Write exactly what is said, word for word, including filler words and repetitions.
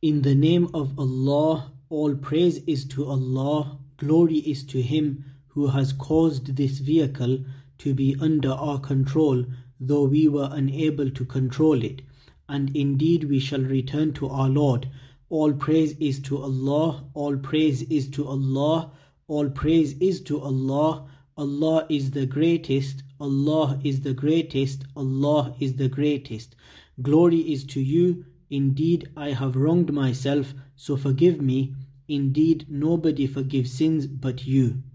In the name of Allah, all praise is to Allah, glory is to Him who has caused this vehicle to be under our control, though we were unable to control it. And indeed we shall return to our Lord. All praise is to Allah, all praise is to Allah, all praise is to Allah. Allah is the greatest, Allah is the greatest, Allah is the greatest. Glory is to you. Indeed, I have wronged myself, so forgive me. Indeed, nobody forgives sins but you.